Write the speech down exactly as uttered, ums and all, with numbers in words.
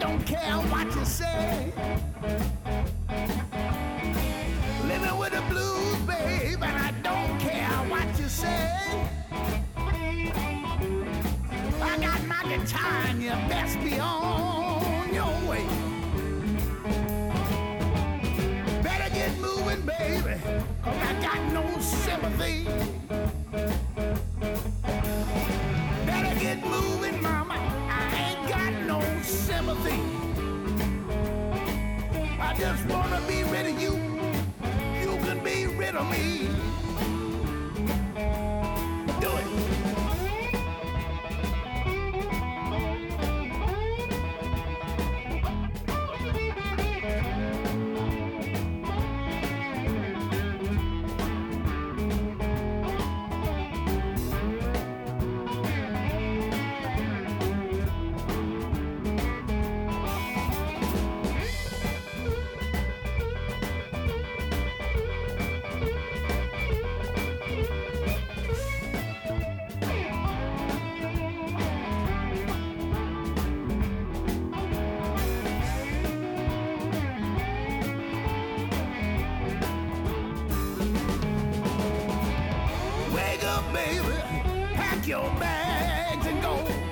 don't care what you say. Living with the blues, babe, and I don't care what you say. I got my guitar and you best be on your way. Better get moving, baby, 'cause I got no sympathy. Better get moving, mama, I ain't got no sympathy. I just wanna be rid of you, you can be rid of me. Do it. Wake up, baby, pack your bags and go.